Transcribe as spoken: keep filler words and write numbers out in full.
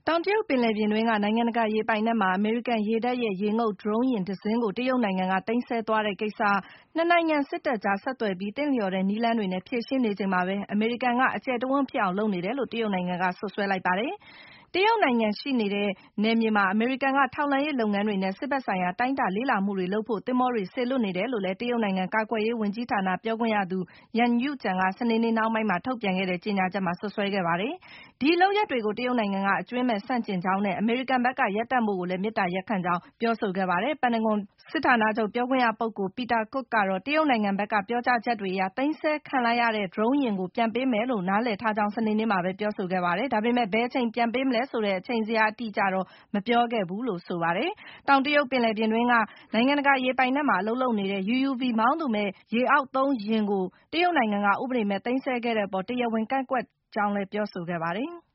တောင်တရုတ်ပင်လယ်ပြင်တွင်းက နိုင်ငံတကာရေပိုင်နက်မှာ အမေရိကန်ရေတပ်ရဲ့ ရေငုပ်ဒရုန်းယာဉ်တစင်းကို တရုတ်နိုင်ငံက သိမ်းဆည်းသွားတဲ့ကိစ္စ နှစ်နိုင်ငံစစ်တပ်ကြား ဆက်သွယ်ပြီး သင့်လျော်တဲ့နည်းလမ်းတွေနဲ့ ဖြေရှင်းနေချိန်မှာပဲ အမေရိကန်က အကျယ်တဝံ့ဖြစ်အောင်လုပ်နေတယ်လို့ တရုတ်နိုင်ငံက စွပ်စွဲလိုက်ပါတယ်။ တရုတ်နိုင်ငံရှိနေတဲ့နယ်မြေမှာ အမေရိကန်က ထောက်လှမ်းရေးလုပ်ငန်းတွေနဲ့ စစ်ဘက်ဆိုင်ရာ တိုင်းတာလေ့လာမှုတွေလုပ်ဖို့ သင်္ဘောတွေ စေလွှတ်နေတယ်လို့လည်း တရုတ်နိုင်ငံ ကာကွယ်ရေးဝန်ကြီးဌာန ပြောခွင့်ရသူ Yang Yujian က စနေနေ့နှောင်းပိုင်းမှာ ထုတ်ပြန်တဲ့ကြေညာချက်မှာ စွပ်စွဲခဲ့ပါတယ်။ ဒီလုပ်ရပ်တွေကို တရုတ်နိုင်ငံက အကြွင်းမဲ့ ဆန့်ကျင်ကြောင်းနဲ့ အမေရိကန်ဘက်က ရပ်တန့်ဖို့ကိုလည်း မေတ္တာရပ်ခံကြောင်း ပြောဆိုခဲ့ပါတယ်။ ပန်တဂွန်စစ်ဌာနချုပ် ပြောခွင့်ရပုဂ္ဂိုလ် Peter Cook ကတော့ တရုတ်နိုင်ငံဘက်က ပြောကြားချက်တွေအရ သိမ်းဆည်းခံလိုက်ရတဲ့ ဒရုန်းယာဉ်ကို ပြန်ပေးမယ်လို့ နားလည်ထားကြောင်း စနေနေ့မှာပဲ ပြောဆိုခဲ့ပါတယ်။ ဒါပေမဲ့ ဘယ်အချိန် ပြန်ပေးမလဲဆိုတဲ့ အချိန်ဇယားအတိအကျတော့ မပြောခဲ့ဘူးလို့ ဆိုပါတယ်။ တောင်တရုတ်ပင်လယ်ပြင်တွင်းက နိုင်ငံတကာရေပိုင်နက်မှာ အလုပ်လုပ်နေတဲ့ ယူ ယူ ဗီ မောင်းသူမဲ့ ရေအောက်သုံးယာဉ်ကို တရုတ်နိုင်ငံက ဥပဒေမဲ့ သိမ်းဆည်းခဲ့တဲ့အပေါ် တရားဝင်ကန့်ကွက်ကြောင်းလည်း ပြောဆိုခဲ့ပါတယ်။